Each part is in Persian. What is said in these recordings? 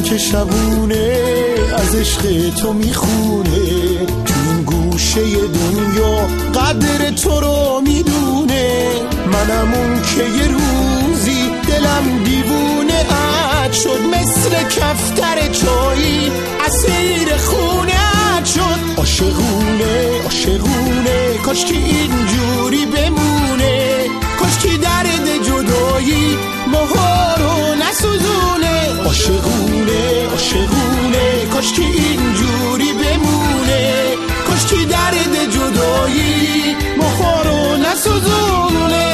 که شبونه از عشق تو میخونه، تو این گوشه دنیا قدر تو رو میدونه. منم اون که یه روزی دلم دیوونه ات شد، مثل کفتر چایی اسیر خونه ات شد. عاشقونه عاشقونه کاش که اینجوری بمونه، کاش که درد جدایی ماها رو نسوزونه. عاشقونه عاشقونه کاش که اینجوری بمونه، کاش که درد جدایی ماها رو نسوزونه.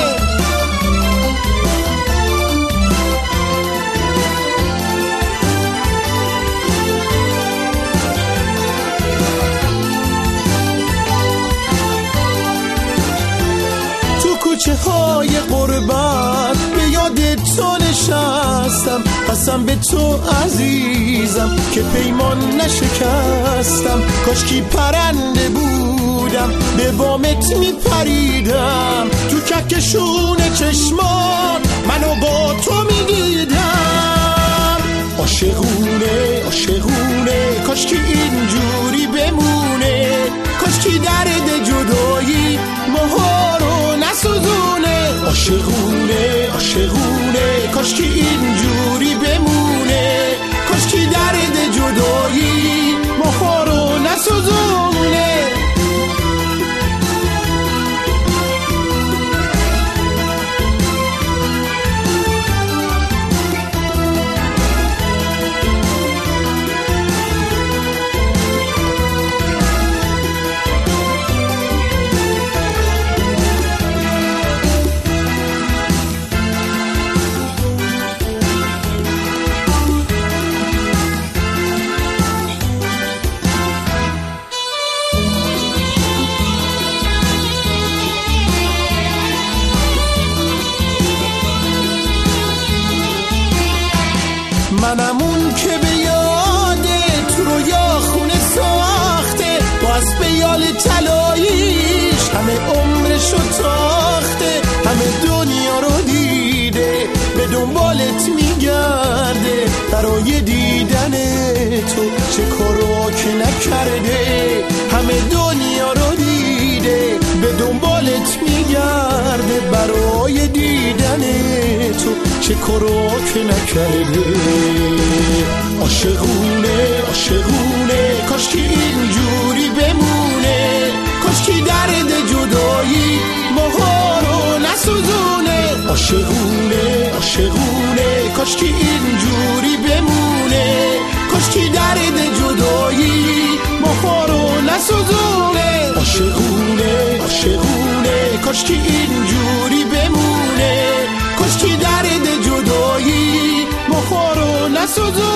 کوچه های غربت به یاد تو نشستم، قسم به تو عزیزم که پیمان نشکستم. کاش کی پرنده بودم به وامت میپریدم، تو کهکشون چشمان منو با تو میدیدم. عاشقونه عاشقونه کاش کی اینجوری بمونه، کاش کی درد جدایی ماها رو نسوزونه. عاشقونه عاشقونه کاش کی اینجوری بمونه، کاش کی درد جدایی ماها رو نسوزونه. منم اون که به یادت رویا خونه ساخته، با اسب یال طلاییش همه عمرشو تاخته. همه دنیا رو دیده به دنبالت میگرده، برای دیدن تو چه کارا که نکرده. همه دنیا رو دیده به دنبالت میگرده، برای دیدن تو چه کارا که نکرده. عاشقونه عاشقونه کاش که اینجوری بمونه، کاش که درد جدایی ماها رو نسوزونه. عاشقونه عاشقونه کاش که اینجوری بمونه، کاش که درد جدایی ماها رو نسوزونه. عاشقونه عاشقونه کاش که اینجوری بمونه، کاش که درد جدایی ماها رو نسوزونه.